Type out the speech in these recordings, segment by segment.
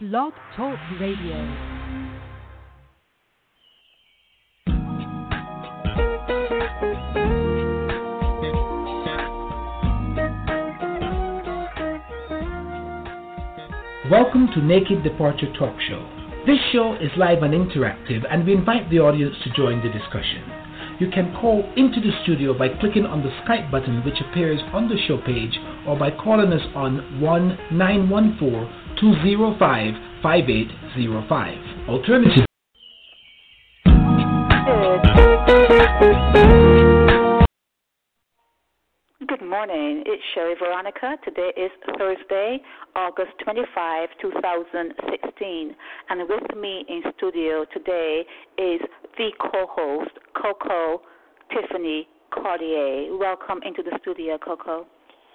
Blog Talk Radio. Welcome to Naked Departure Talk Show. This show is live and interactive, and we invite the audience to join the discussion. You can call into the studio by clicking on the Skype button which appears on the show page, or by calling us on 1-914-205-5805. Alternatively, good morning. It's Sherry Veronica. Today is Thursday, August 25, 2016. And with me in studio today is the co-host, Coco Tiffany Cartier. Welcome into the studio, Coco.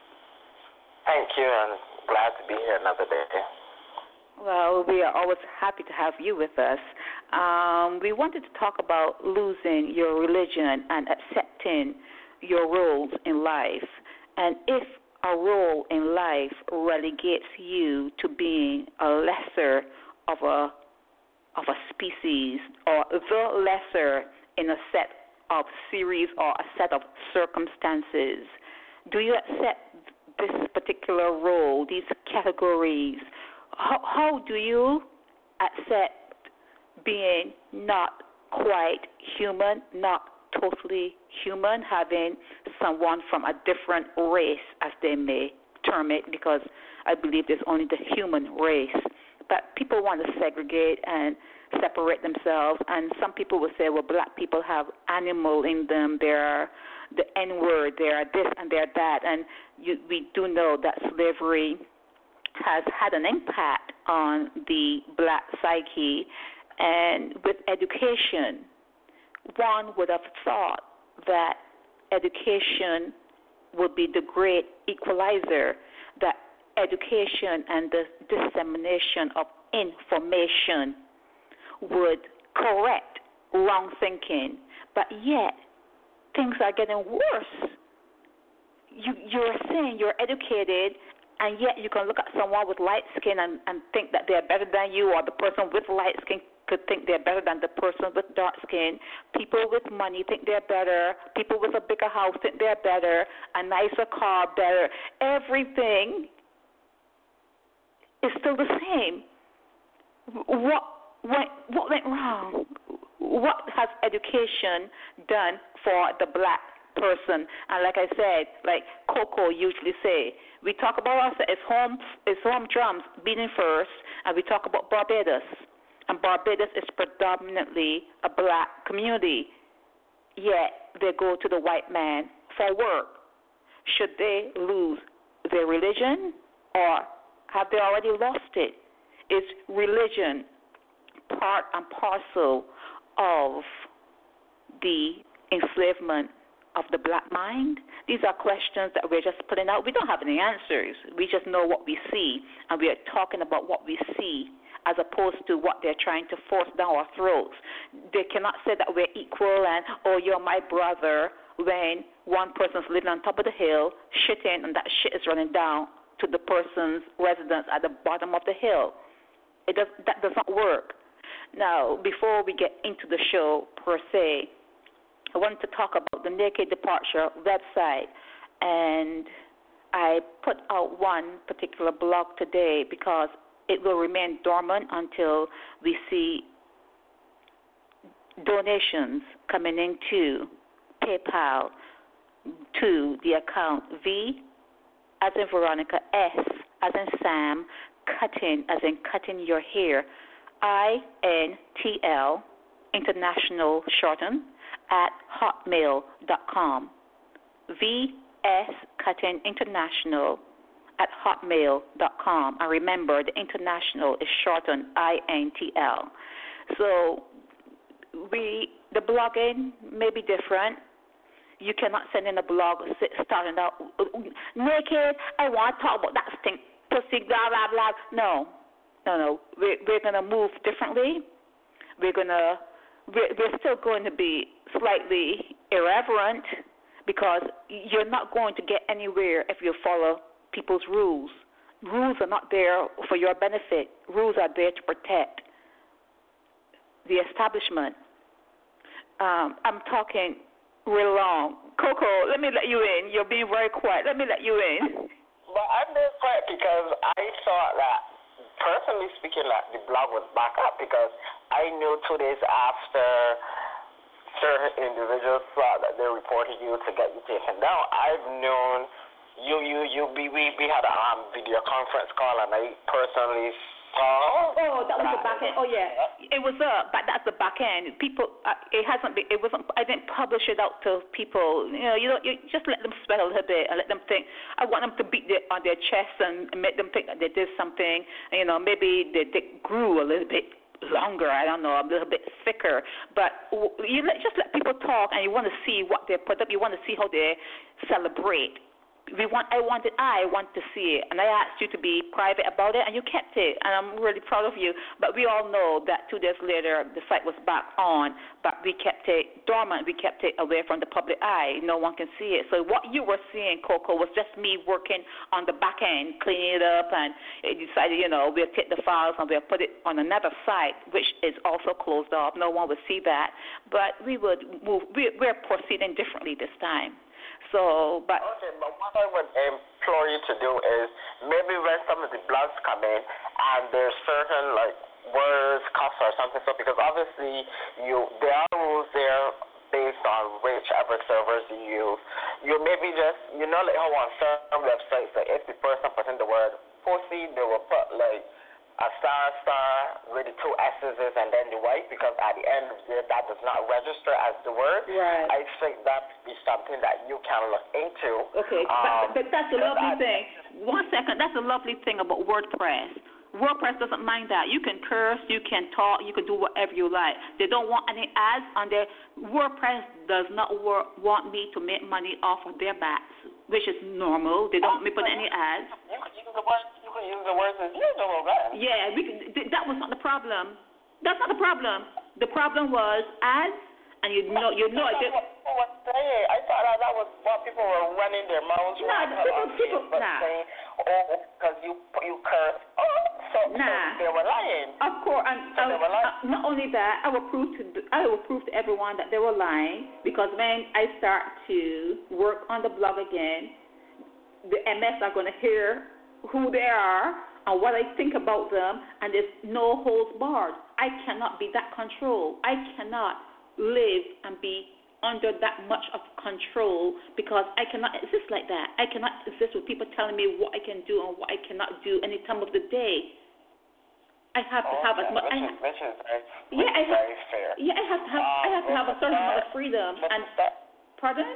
Thank you, and glad to be here another day. Well, we are always happy to have you with us. We wanted to talk about losing your religion and accepting your roles in life, and if a role in life relegates you to being a lesser of a species, or the lesser in a set of series or a set of circumstances, do you accept this particular role, these categories? How do you accept being not quite human, not totally human, having someone from a different race, as they may term it, because I believe there's only the human race. But people want to segregate and separate themselves, and some people will say, well, black people have animal in them, they're the N-word, they're this and they're that, and we do know that slavery has had an impact on the black psyche, and with education, one would have thought that education would be the great equalizer, that education and the dissemination of information would correct wrong thinking. But yet, things are getting worse. You're saying you're educated, and yet you can look at someone with light skin and think that they're better than you, or the person with light skin could think they're better than the person with dark skin. People with money think they're better. People with a bigger house think they're better. A nicer car better. Everything is still the same. What went wrong? What has education done for the black person? And like I said, like Coco usually say, we talk about us as home drums beating first, and we talk about Barbados. And Barbados is predominantly a black community, yet they go to the white man for work. Should they lose their religion, or have they already lost it? Is religion part and parcel of the enslavement of the black mind? These are questions that we're just putting out. We don't have any answers. We just know what we see, and we are talking about what we see, as opposed to what they're trying to force down our throats. They cannot say that we're equal and, oh, you're my brother, when one person's living on top of the hill, shitting, and that shit is running down to the person's residence at the bottom of the hill. That does not work. Now, before we get into the show per se, I wanted to talk about the Naked Departure website, and I put out one particular blog today because it will remain dormant until we see donations coming into PayPal to the account V as in Veronica, S as in Sam, cutting as in cutting your hair, INTL, international shorten, at hotmail.com. VS cutting international at hotmail.com. And remember, the international is shortened INTL. So the blogging may be different. You cannot send in a blog starting out, naked, I want to talk about that stink, pussy, blah, blah, blah. No. We're going to move differently. We're still going to be slightly irreverent, because you're not going to get anywhere if you follow people's rules. rules are not there for your benefit. Rules are there to protect the establishment. I'm talking real long. Coco, let me let you in. You're being very quiet. Let me let you in. Well, I'm being quiet because I thought that, personally speaking, that the blog was back up because I knew 2 days after certain individuals thought that they reported you to get you taken down. I've known we had a video conference call, and I personally saw. Oh, that was the back end. Oh, yeah, it was up, but that's the back end. People, it hasn't been. It wasn't. I didn't publish it out to people. You just let them sweat a little bit and let them think. I want them to beat on their chest and make them think that they did something. Maybe they grew a little bit longer, I don't know, a little bit thicker. But just let people talk, and you want to see what they put up. You want to see how they celebrate. I want to see it, and I asked you to be private about it, and you kept it, and I'm really proud of you. But we all know that 2 days later the site was back on, but we kept it dormant. We kept it away from the public eye. No one can see it. So what you were seeing, Coco, was just me working on the back end, cleaning it up, and it decided, we'll take the files and we'll put it on another site, which is also closed off. No one would see that, but we would move. We're proceeding differently this time. Okay, but what I would implore you to do is maybe when some of the blogs come in and there's certain words, cuss or something, so because obviously there are rules there based on whichever servers you use. You maybe just like how on some websites, if the person put in the word pussy, they will put a star with the 2 S's and then the white, because at the end of the day that does not register as the word. Right. I think that would be something that you can look into. Okay, but that's a lovely thing. 1 second, that's a lovely thing about WordPress. WordPress doesn't mind that. You can curse, you can talk, you can do whatever you like. They don't want any ads on their. WordPress does not want me to make money off of their backs, which is normal. They don't want me put any ads. You could use the words as usual, right? Yeah, that was not the problem. That's not the problem. The problem was ads, and you know. That's what people were saying. I thought that was what people were running their mouths people saying, because you curse. So they were lying. Of course, and not only that, I will prove to everyone that they were lying, because when I start to work on the blog again, the MS are going to hear who they are and what I think about them, and there's no holds barred. I cannot be that controlled. I cannot live and be under that much of control, because I cannot exist like that. I cannot exist with people telling me what I can do and what I cannot do any time of the day. I have to have as much. Which is very fair. Yeah, I have to have a certain amount of freedom. And pardon?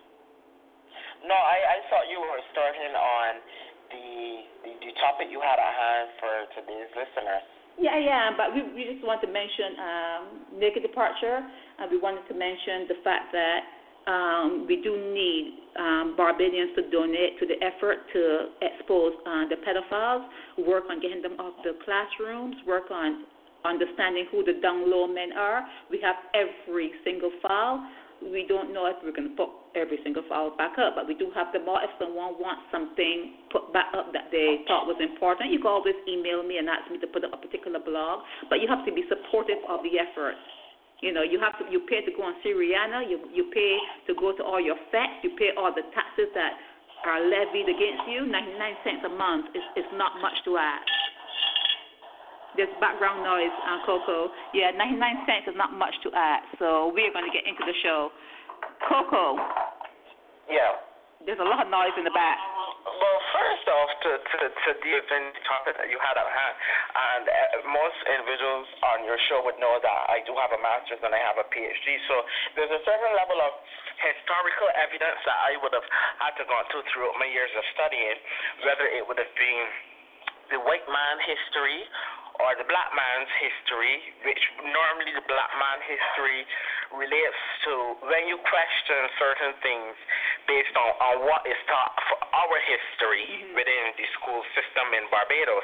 No, I thought you were starting on the topic you had at hand for today's listeners. Yeah, but we just want to mention naked departure, and we wanted to mention the fact that we do need Barbadians to donate to the effort to expose the pedophiles, work on getting them off the classrooms, work on understanding who the down low men are. We have every single file. We don't know if we're going to put every single file back up, but we do have them all. If someone wants something put back up that they thought was important, you can always email me and ask me to put up a particular blog, but you have to be supportive of the effort. You pay to go on Syriana, you pay to go to all your facts, you pay all the taxes that are levied against you. 99 cents a month is not much to ask. There's background noise, Coco. Yeah, 99 cents is not much to ask, so we're going to get into the show. Coco. Yeah. There's a lot of noise in the back. Well, first off, to deal in the topic that you had at hand, and most individuals on your show would know that I do have a master's and I have a PhD, so there's a certain level of historical evidence that I would have had to go throughout my years of studying, whether it would have been the white man history or the black man's history, which normally the black man history relates to when you question certain things based on what is taught for our history within the school system in Barbados.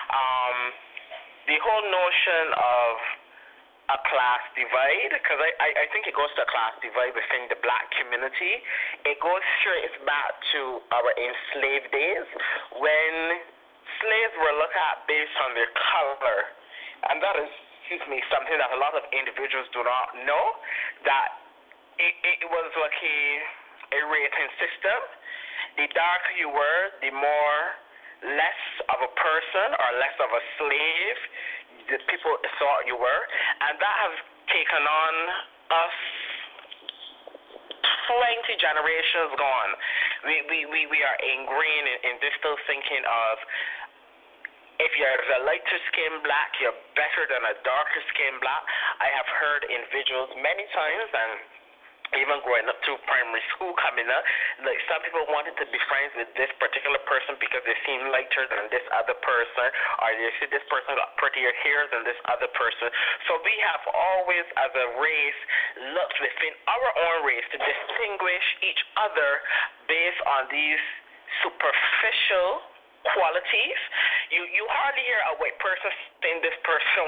The whole notion of a class divide, because I think it goes to a class divide within the black community. It goes straight back to our enslaved days when slaves were looked at based on their color, and that is, something that a lot of individuals do not know, that it was like a rating system. The darker you were, the more less of a person or less of a slave the people thought you were, and that has taken on us 20 generations gone. We are ingrained in this still thinking of, if you're a lighter skinned black, you're better than a darker skinned black. I have heard individuals many times, and even growing up through primary school coming up, like some people wanted to be friends with this particular person because they seem lighter than this other person, or they see this person got prettier hair than this other person. So we have always, as a race, looked within our own race to distinguish each other based on these superficial qualities. You hardly hear a white person saying this person.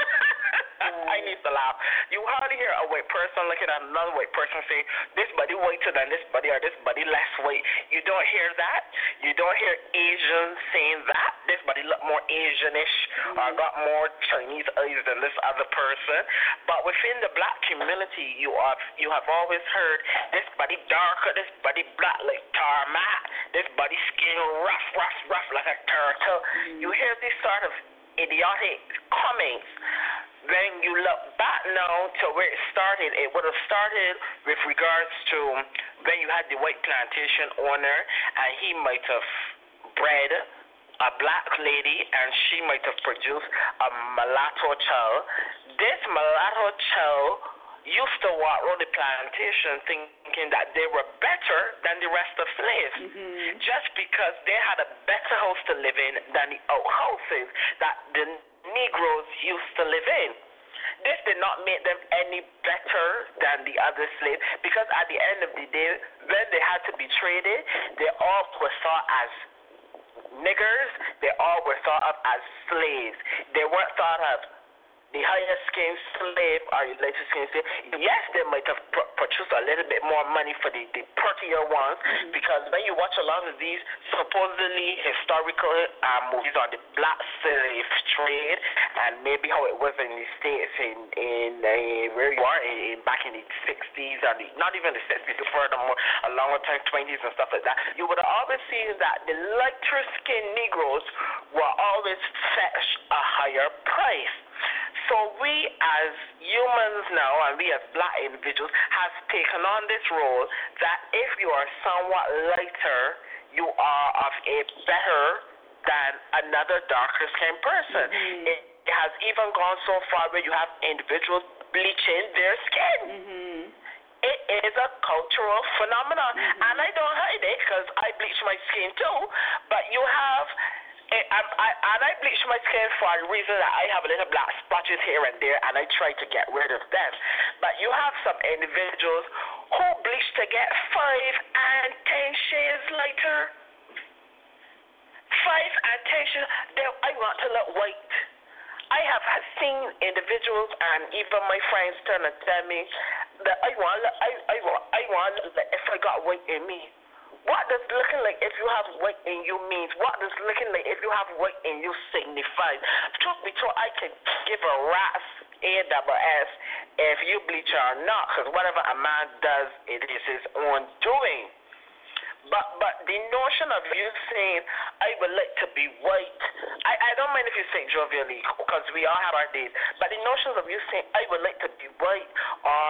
I need to laugh. You hardly hear a white person looking at another white person saying, this body whiter than this body, or this body less white. You don't hear that. You don't hear Asians saying that. This body look more Asianish, or got more Chinese eyes than this other person. But within the black community, you have always heard this body darker, this body black like tarmac, this body skin rough like a turtle. You hear these sort of idiotic comments. When you look back now to where it started, it would have started with regards to when you had the white plantation owner, and he might have bred a black lady, and she might have produced a mulatto child. This mulatto child used to walk around the plantation thinking that they were better than the rest of slaves, just because they had a better house to live in than the outhouses that the Negroes used to live in. This did not make them any better than the other slaves, because at the end of the day, when they had to be traded, they all were thought as niggers, they all were thought of as slaves. They weren't thought of the higher skin slave or the lighter skin slave. Yes, they might have produced a little bit more money for the prettier ones, because when you watch a lot of these supposedly historical movies on the black slave trade, and maybe how it was in the States in where you are back in the 60s, or not even the 60s, furthermore, a longer time, 20s and stuff like that, you would have always seen that the lighter skinned Negroes were always fetch a higher price. So we as humans now, and we as black individuals, have taken on this role that if you are somewhat lighter, you are of a better than another darker skinned person. It has even gone so far where you have individuals bleaching their skin. It is a cultural phenomenon, and I don't hide it because I bleach my skin too, but you have... And I bleach my skin for a reason that I have a little black spotches here and there, and I try to get rid of them. But you have some individuals who bleach to get 5 and 10 shades lighter. 5 and 10 shades. I want to look white. I have seen individuals and even my friends turn and tell me that I want if I got white in me. What does looking like if you have white in you means? What does looking like if you have white in you signifies? Truth be told, I can give a rat's ASS if you bleach or not, because whatever a man does, it is his own doing. But the notion of you saying, I would like to be white, I don't mind if you say jovially, because we all have our days, but the notion of you saying, I would like to be white, or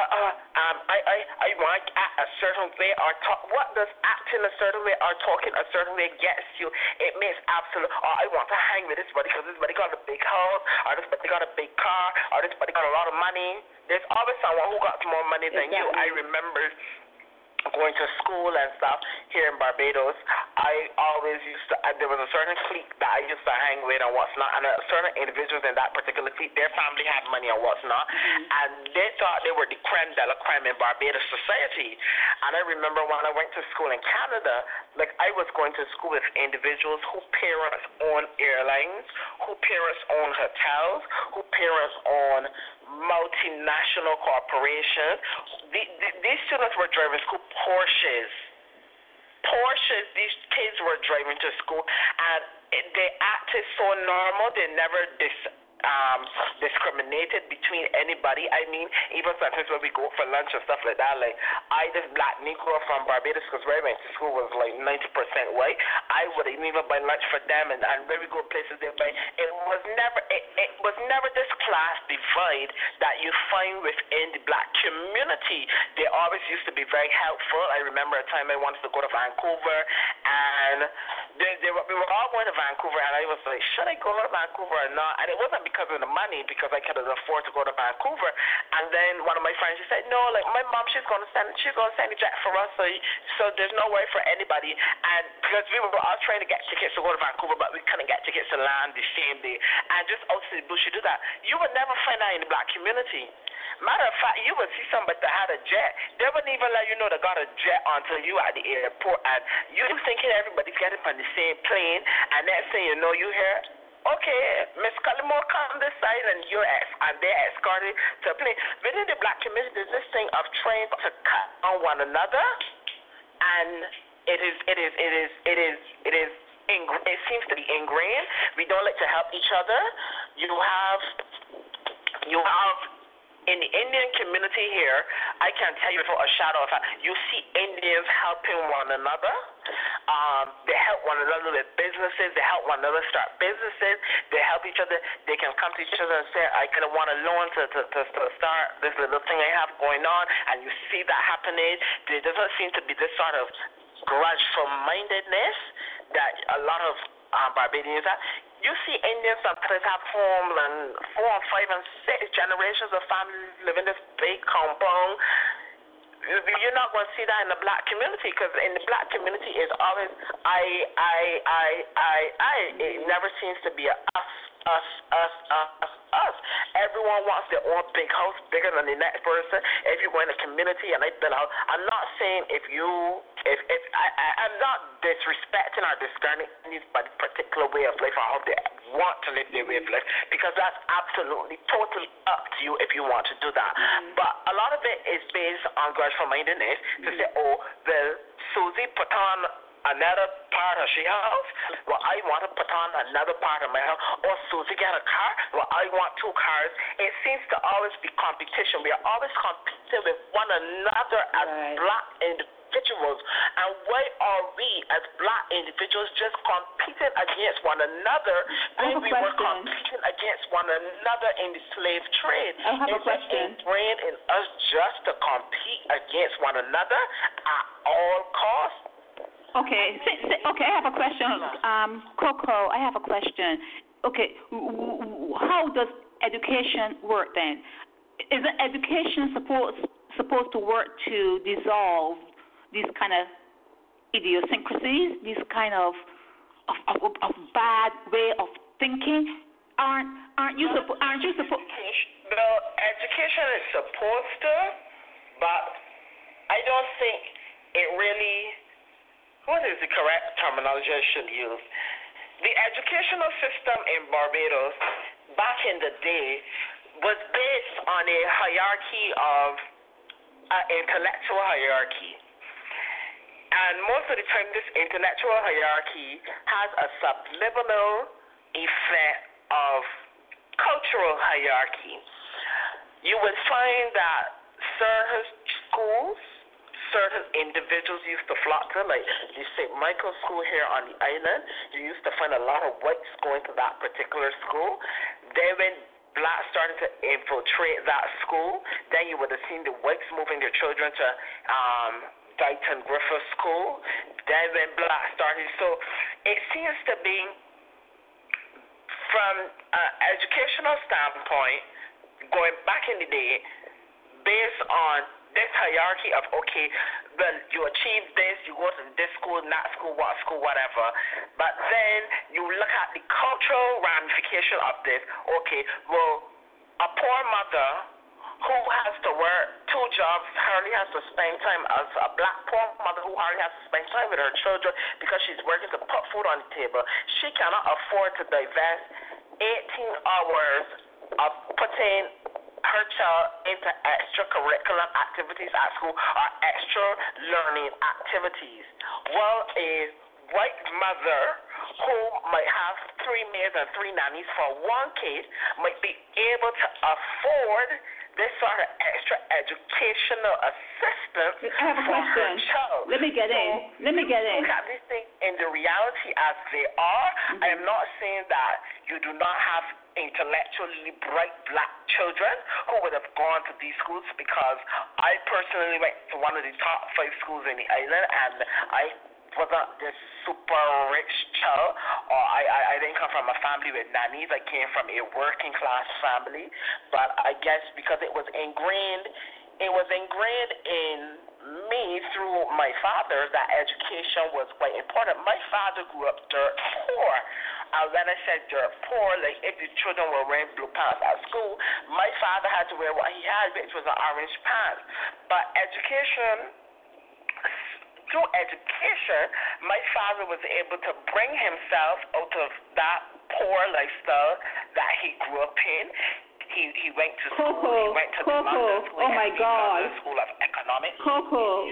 I want to act a certain way, or talk, what does acting a certain way or talking a certain way gets you? It means absolute, or I want to hang with this buddy because this buddy got a big house, or this buddy got a big car, or this buddy got a lot of money. There's always someone who got more money than you. I remember going to school and stuff here in Barbados, I always used to, there was a certain clique that I used to hang with and what's not, and certain individuals in that particular clique, their family had money and what's not, and they thought they were the creme de la creme in Barbados society. And I remember when I went to school in Canada, like I was going to school with individuals who parents own airlines, who parents own hotels, who parents own multinational corporations. These students were driving school Porsches. These kids were driving to school, and they acted so normal. They never discriminated between anybody. I mean, even sometimes when we go for lunch and stuff like that, like this black Negro from Barbados, because where I went to school was like 90% white, I would even buy lunch for them, and when we go places they buy, it was never this class divide that you find within the black community. They always used to be very helpful. I remember a time I wanted to go to Vancouver, and we were all going to Vancouver, and I was like, should I go to Vancouver or not? And it wasn't because of the money, because I couldn't afford to go to Vancouver. And then one of my friends, she said, no, like my mom, she's gonna send a jet for us, so there's no worry for anybody. And because we were all trying to get tickets to go to Vancouver, but we couldn't get tickets to land the same day. And just out of the blue, she do that. You would never find that in the black community. Matter of fact, you would see somebody that had a jet. They wouldn't even let you know they got a jet until you at the airport, and you thinking everybody's getting on the same plane, and next thing you know, you hear, okay, Miss Cullimore, come this side, and they're escorted to a plane. Within the black community, there's this thing of trying to cut on one another, and it seems to be ingrained. We don't like to help each other. You have in the Indian community here, I can tell you without a shadow of a doubt, you see Indians helping one another. They help one another with businesses. They help one another start businesses. They help each other. They can come to each other and say, I kind of want a loan to start this little thing I have going on. And you see that happening. There doesn't seem to be this sort of grudgeful-mindedness that a lot of Barbadians have. You see Indians sometimes have homes and 4, 5, and 6 generations of families live in this big compound. You're not going to see that in the black community, because in the black community it's always I. It never seems to be a us. Everyone wants their own big house, bigger than the next person. If you go in a community and I build a house, I'm not saying I'm not disrespecting or discouraging anybody's particular way of life or how they want to live their way of life, because that's absolutely totally up to you if you want to do that. But a lot of it is based on grudgeful-mindedness to say, oh, well, Susie put on another part of she house, well, I want to put on another part of my house. Or Susie get a car, well, I want 2 cars. It seems to always be competition. We are always competing with one another as black individuals. And why are we as black individuals just competing against one another when we were competing against one another in the slave trade? It's ingrained in us just to compete against one another at all costs. Okay, I have a question. Coco, I have a question. Okay, how does education work then? Is education supposed to work to dissolve these kind of idiosyncrasies, these kind of bad way of thinking? Aren't you supposed? No, education is supposed to, but I don't think it really. What is the correct terminology I should use? The educational system in Barbados back in the day was based on a hierarchy of intellectual hierarchy. And most of the time, this intellectual hierarchy has a subliminal effect of cultural hierarchy. You would find that certain schools, certain individuals used to flock to, like the St. Michael's School here on the island. You used to find a lot of whites going to that particular school. Then when blacks started to infiltrate that school, then you would have seen the whites moving their children to Dighton Griffith School. Then when blacks started, so it seems to be, from an educational standpoint, going back in the day, based on this hierarchy of, okay, well, you achieve this, you go to this school, that school, what school, whatever. But then you look at the cultural ramification of this. Okay, well, a poor mother who has to work 2 jobs hardly has to spend time, as a black poor mother who hardly has to spend time with her children because she's working to put food on the table. She cannot afford to divest 18 hours of putting her child into extracurricular activities at school or extra learning activities. Well, a white mother who might have 3 maids and 3 nannies for 1 kid might be able to afford this sort of extra educational assistance I have a for question. her child. Let me get in. Look at these things in the reality as they are. Mm-hmm. I am not saying that you do not have intellectually bright black children who would have gone to these schools, because I personally went to one of the top 5 schools in the island, and I wasn't this super rich child, or I didn't come from a family with nannies. I came from a working class family, but I guess because it was ingrained in me through my father that education was quite important. My father grew up dirt poor. And when I said dirt poor, like if the children were wearing blue pants at school, my father had to wear what he had, which was an orange pants. But through education, my father was able to bring himself out of that poor lifestyle that he grew up in. He went to school. He went to the London School. Oh my God. London School of Economics. Coco,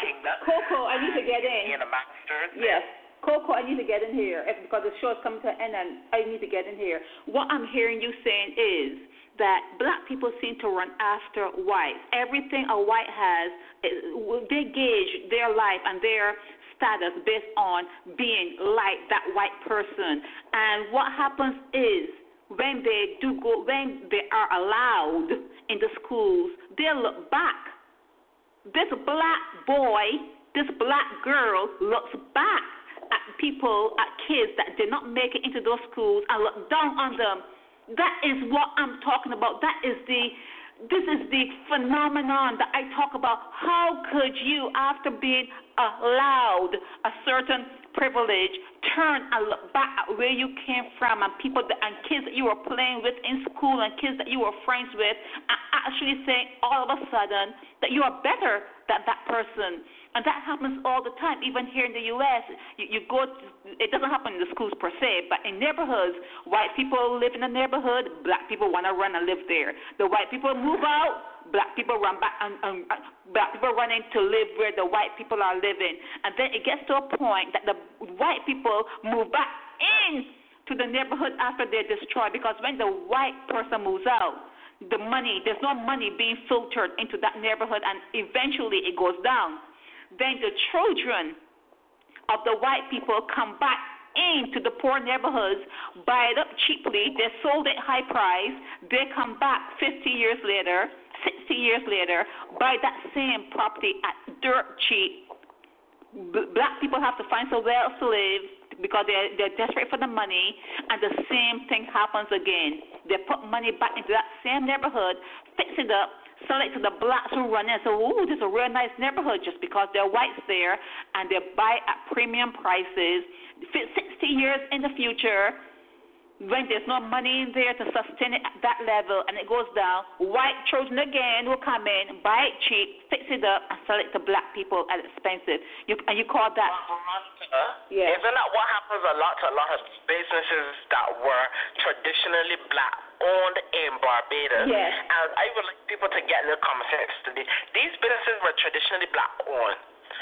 I need to get in. In a master's. Yes. Coco, I need to get in here because the show is coming to an end, and I need to get in here. What I'm hearing you saying is that black people seem to run after whites. Everything a white has, they gauge their life and their status based on being like that white person. And what happens is when they are allowed in the schools, they look back. This black boy, this black girl looks back at people, at kids that did not make it into those schools and look down on them. That is what I'm talking about. This is the phenomenon that I talk about. How could you, after being allowed a certain privilege, turn and look back at where you came from and people and kids that you were playing with in school and kids that you were friends with, and actually saying all of a sudden that you are better than that person? And that happens all the time, even here in the U.S. It doesn't happen in the schools per se, but in neighborhoods, white people live in a neighborhood, black people want to run and live there. The white people move out, black people run back, and black people run in to live where the white people are living. And then it gets to a point that the white people move back in to the neighborhood after they're destroyed, because when the white person moves out, there's no money being filtered into that neighborhood, and eventually it goes down. Then the children of the white people come back into the poor neighborhoods, buy it up cheaply, they're sold at high price, they come back 50 years later, 60 years later, buy that same property at dirt cheap. Black people have to find somewhere else to live because they're desperate for the money, and the same thing happens again. They put money back into that same neighborhood, fix it up, sell it to the blacks who run in and say, ooh, this is a real nice neighborhood, just because there are whites there, and they buy at premium prices. 60 years in the future, when there's no money in there to sustain it at that level and it goes down, white children again will come in, buy it cheap, fix it up, and sell it to black people at expensive. And you call that... Yeah. Isn't that what happens a lot of businesses that were traditionally black owned in Barbados? Yes. And I would like people to get a little common sense today. These businesses were traditionally black owned.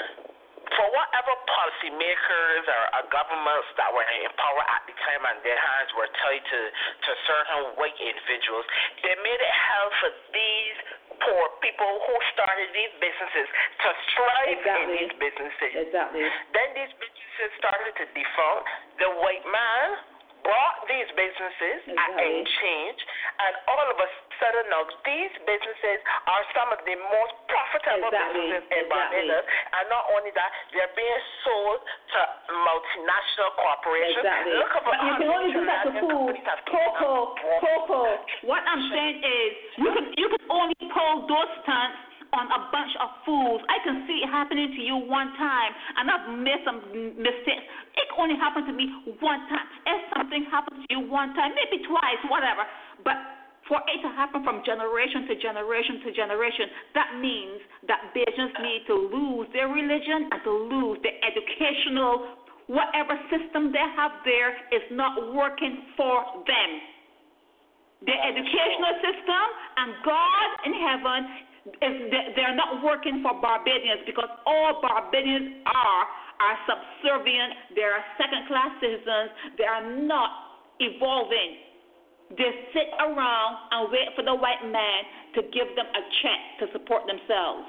For whatever policymakers or governments that were in power at the time and their hands were tied to certain white individuals, they made it hard for these poor people who started these businesses to strive in these businesses. Exactly. Then these businesses started to defunct. The white man bought these businesses at exchange, and all of a sudden now these businesses are some of the most profitable businesses in Barbados. And not only that, they're being sold to multinational corporations. Look at you can only do that to food. Coco. What I'm saying is you can only pull those stunts on a bunch of fools. I can see it happening to you one time, and I've made some mistakes. It only happened to me one time. If something happens to you one time, maybe twice, whatever, but for it to happen from generation to generation to generation, that means that Bajans need to lose their religion and to lose their educational, whatever system they have there is not working for them. Their educational system and God in heaven, they're not working for Barbadians, because all Barbadians are are subservient. They are second-class citizens. They are not evolving. They sit around and wait for the white man to give them a check to support themselves.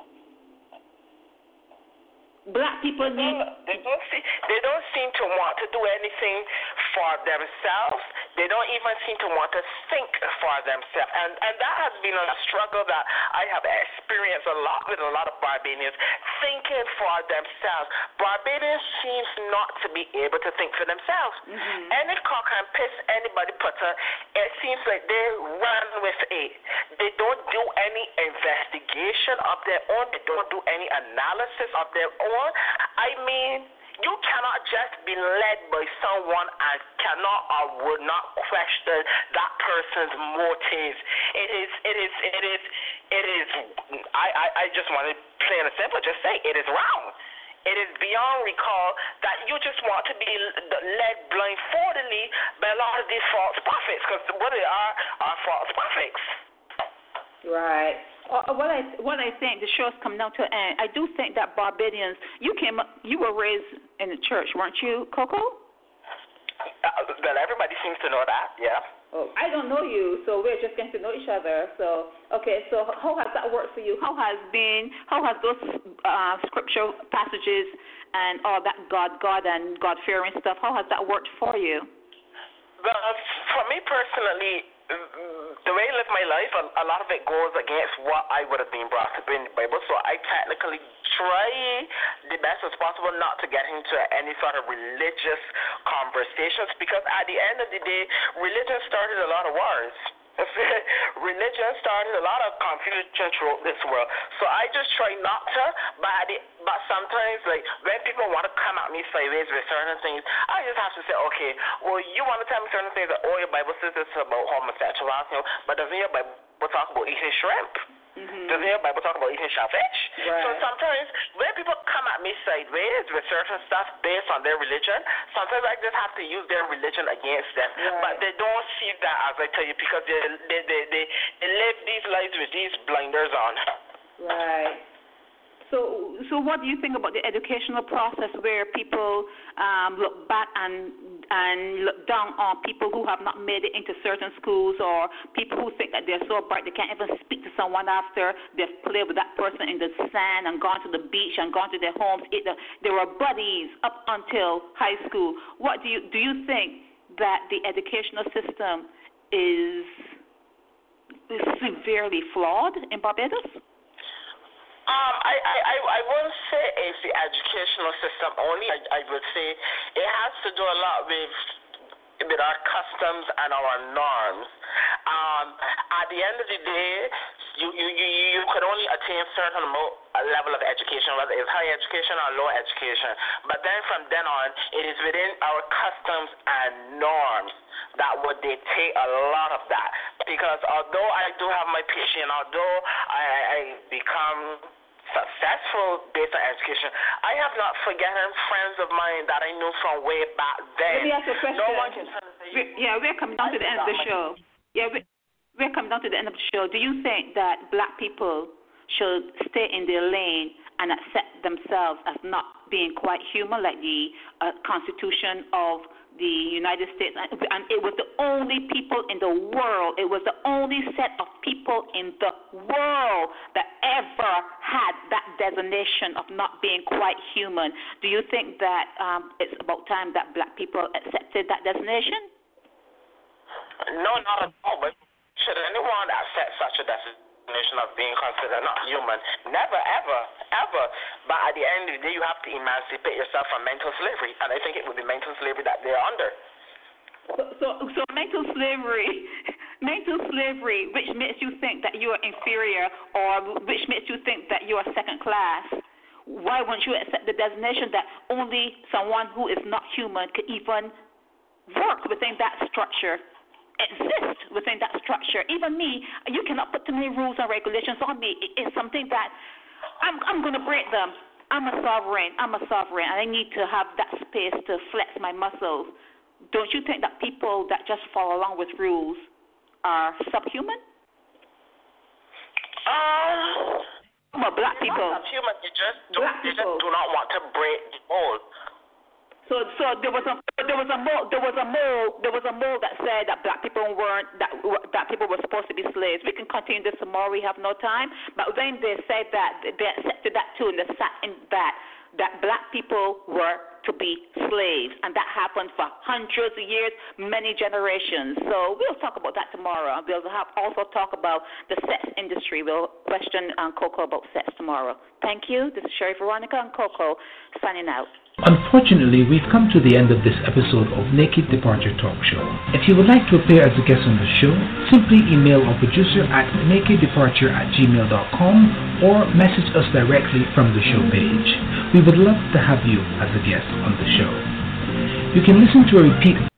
Black people need. They don't seem to want to do anything for themselves. They don't even seem to want to think for themselves. And that has been a struggle that I have experienced a lot with a lot of Barbadians, thinking for themselves. Barbadians seems not to be able to think for themselves. Mm-hmm. Any cock and piss anybody puts it seems like they run with it. They don't do any investigation of their own. They don't do any analysis of their own. I mean, you cannot just be led by someone and cannot or would not question that person's motives. I just want to plain and simple just say it is wrong. It is beyond recall that you just want to be led blindfoldedly by a lot of these false prophets, because what they are false prophets. Right. What I think the show's come down to an end. I do think that Barbadians, you were raised in the church, weren't you, Coco? Well, everybody seems to know that, yeah. Oh, I don't know you, so we're just getting to know each other. So, okay, so how has that worked for you? How has those scripture passages and all that God and God-fearing stuff, how has that worked for you? Well, for me personally, the way I live my life, a lot of it goes against what I would have been brought up in the Bible. So I technically try the best as possible not to get into any sort of religious conversations, because at the end of the day, religion started a lot of wars. Religion started a lot of confusion throughout this world. So I just try not to, but sometimes, like, when people want to come at me sideways with certain things, I just have to say, okay, well, you want to tell me certain things that, oh, your Bible says this about homosexuality, but doesn't your Bible talk about eating shrimp? Mm-hmm. Doesn't your Bible talk about eating shellfish? Right. So sometimes when people come at me sideways with certain stuff based on their religion, sometimes I just have to use their religion against them. Right. But they don't see that, as I tell you, because they live these lives with these blinders on. Right. So what do you think about the educational process where people look back and look down on people who have not made it into certain schools, or people who think that they're so bright they can't even speak to someone after they've played with that person in the sand and gone to the beach and gone to their homes? They were buddies up until high school. What do you think that the educational system is severely flawed in Barbados? I wouldn't say it's the educational system only. I would say it has to do a lot with our customs and our norms. At the end of the day, you could only attain certain level of education, whether it's high education or low education. But then from then on, it is within our customs and norms that would dictate a lot of that. Because although I do have my PhD and although I become successful based on education, I have not forgotten friends of mine that I knew from way back then. Let me ask you a question. No one can say we're coming down to the end of the show. We're coming down to the end of the show. Do you think that black people should stay in their lane and accept themselves as not being quite human, like the Constitution of the United States? And it was the only people in the world, it was the only set of people in the world that ever had that designation of not being quite human. Do you think that it's about time that black people accepted that designation? No, not at all. But should anyone accept such a designation of being considered not human? Never, ever, ever. But at the end of the day, you have to emancipate yourself from mental slavery, and I think it would be mental slavery that they're under. So mental slavery, which makes you think that you are inferior, or which makes you think that you are second class. Why won't you accept the designation that only someone who is not human could even work within that structure? Exist within that structure. Even me, you cannot put too many rules and regulations on me. It's something that I'm going to break them. I'm a sovereign, and I need to have that space to flex my muscles. Don't you think that people that just follow along with rules are subhuman? Black people. Not human. You just do not want to break the mold. So there was a mole that said that black people that people were supposed to be slaves. We can continue this tomorrow. We have no time. But then they said that they accepted that too, and they sat in that black people were to be slaves, and that happened for hundreds of years, many generations. So we'll talk about that tomorrow. We'll also talk about the sex industry. We'll question Coco about sex tomorrow. Thank you. This is Sherry Veronica and Coco signing out. Unfortunately, we've come to the end of this episode of Naked Departure Talk Show. If you would like to appear as a guest on the show, simply email our producer at nakeddeparture@gmail.com or message us directly from the show page. We would love to have you as a guest on the show. You can listen to a repeat